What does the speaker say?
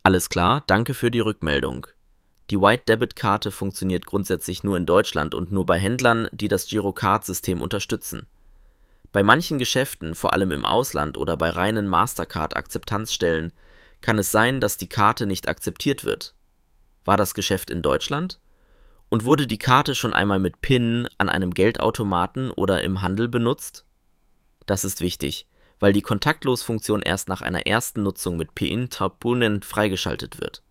Alles klar, danke für die Rückmeldung. Die White-Debit-Karte funktioniert grundsätzlich nur in Deutschland und nur bei Händlern, die das Girocard-System unterstützen. Bei manchen Geschäften, vor allem im Ausland oder bei reinen Mastercard-Akzeptanzstellen, kann es sein, dass die Karte nicht akzeptiert wird. War das Geschäft in Deutschland? Und wurde die Karte schon einmal mit PIN an einem Geldautomaten oder im Handel benutzt? Das ist wichtig, weil die Kontaktlos-Funktion erst nach einer ersten Nutzung mit PIN-Tabunen freigeschaltet wird.